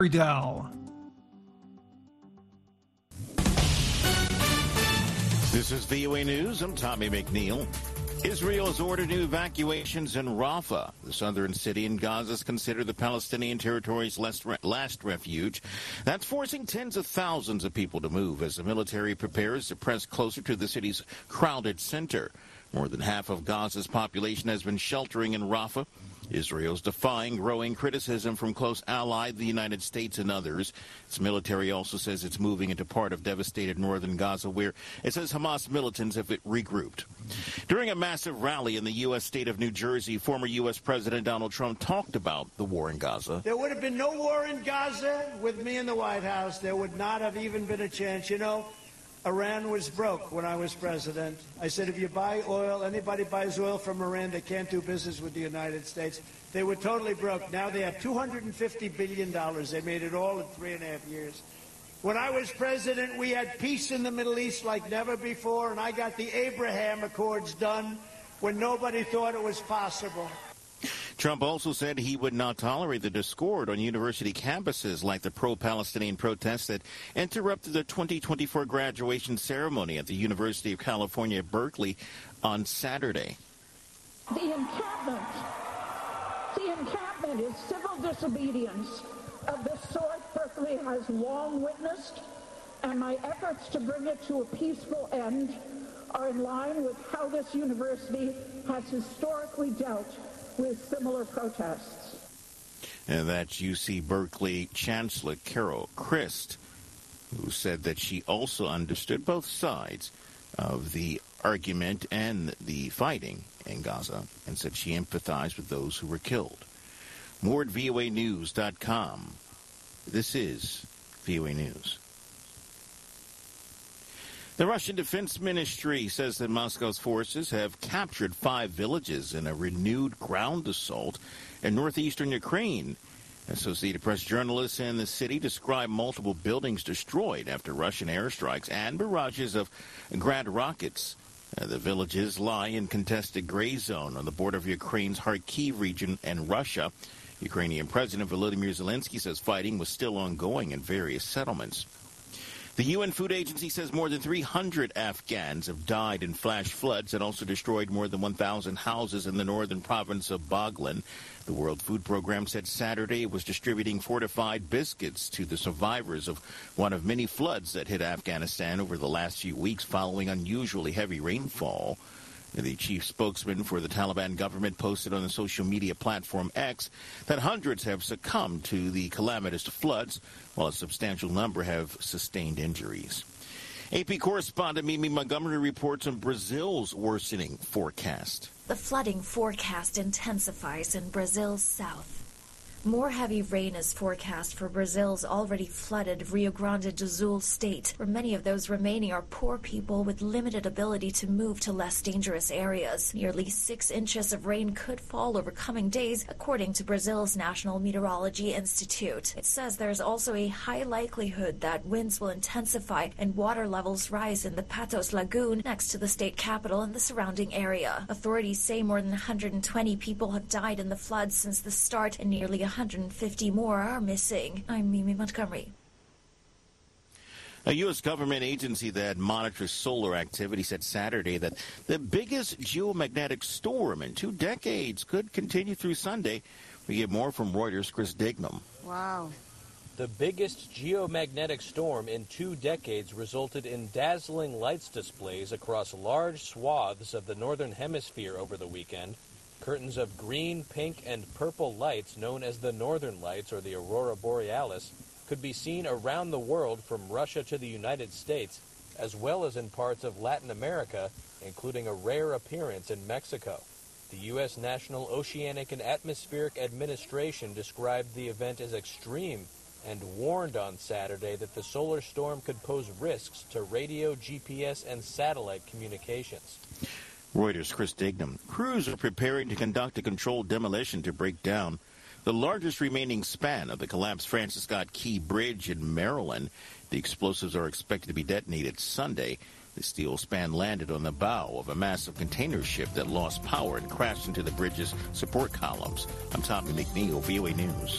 Dell. This is VOA News. I'm Tommy McNeil. Israel has ordered new evacuations in Rafah. The southern city in Gaza is considered the Palestinian territory's last refuge. That's forcing tens of thousands of people to move as the military prepares to press closer to the city's crowded center. More than half of Gaza's population has been sheltering in Rafah. Israel's defying growing criticism from close ally, the United States, and others. Its military also says it's moving into part of devastated northern Gaza, where it says Hamas militants have regrouped. During a massive rally in the U.S. state of New Jersey, former U.S. President Donald Trump talked about the war in Gaza. There would have been no war in Gaza with me in the White House. There would not have even been a chance. You know, Iran was broke when I was president. I said, if you buy oil, anybody buys oil from Iran, they can't do business with the United States. They were totally broke. Now they have $250 billion. They made it all in 3.5 years. When I was president, we had peace in the Middle East like never before, and I got the Abraham Accords done when nobody thought it was possible. Trump also said he would not tolerate the discord on university campuses like the pro-Palestinian protests that interrupted the 2024 graduation ceremony at the University of California at Berkeley on Saturday. The encampment is civil disobedience of the sort Berkeley has long witnessed, and my efforts to bring it to a peaceful end are in line with how this university has historically dealt with similar protests. And that's UC Berkeley Chancellor Carol Christ, who said that she also understood both sides of the argument and the fighting in Gaza, and said she empathized with those who were killed. More at voanews.com. This is VOA News. The Russian Defense Ministry says that Moscow's forces have captured 5 villages in a renewed ground assault in northeastern Ukraine. Associated Press journalists in the city describe multiple buildings destroyed after Russian airstrikes and barrages of Grad rockets. The villages lie in contested gray zone on the border of Ukraine's Kharkiv region and Russia. Ukrainian President Volodymyr Zelensky says fighting was still ongoing in various settlements. The UN Food Agency says more than 300 Afghans have died in flash floods and also destroyed more than 1,000 houses in the northern province of Baghlan. The World Food Program said Saturday it was distributing fortified biscuits to the survivors of one of many floods that hit Afghanistan over the last few weeks following unusually heavy rainfall. The chief spokesman for the Taliban government posted on the social media platform X that hundreds have succumbed to the calamitous floods, while a substantial number have sustained injuries. AP correspondent Mimi Montgomery reports on Brazil's worsening forecast. The flooding forecast intensifies in Brazil's south. More heavy rain is forecast for Brazil's already flooded Rio Grande do Sul state, where many of those remaining are poor people with limited ability to move to less dangerous areas. Nearly 6 inches of rain could fall over coming days, according to Brazil's National Meteorology Institute. It says there's also a high likelihood that winds will intensify and water levels rise in the Patos Lagoon next to the state capital and the surrounding area. Authorities say more than 120 people have died in the floods since the start, and nearly 150 more are missing. I'm Mimi Montgomery. A U.S. government agency that monitors solar activity said Saturday that the biggest geomagnetic storm in 2 decades could continue through Sunday. We get more from Reuters' Chris Dignam. Wow. The biggest geomagnetic storm in 2 decades resulted in dazzling lights displays across large swaths of the northern hemisphere over the weekend. Curtains of green, pink, and purple lights, known as the Northern Lights or the Aurora Borealis, could be seen around the world from Russia to the United States, as well as in parts of Latin America, including a rare appearance in Mexico. The U.S. National Oceanic and Atmospheric Administration described the event as extreme and warned on Saturday that the solar storm could pose risks to radio, GPS, and satellite communications. Reuters' Chris Dignam. Crews are preparing to conduct a controlled demolition to break down the largest remaining span of the collapsed Francis Scott Key Bridge in Maryland. The explosives are expected to be detonated Sunday. The steel span landed on the bow of a massive container ship that lost power and crashed into the bridge's support columns. I'm Tommy McNeil, VOA News.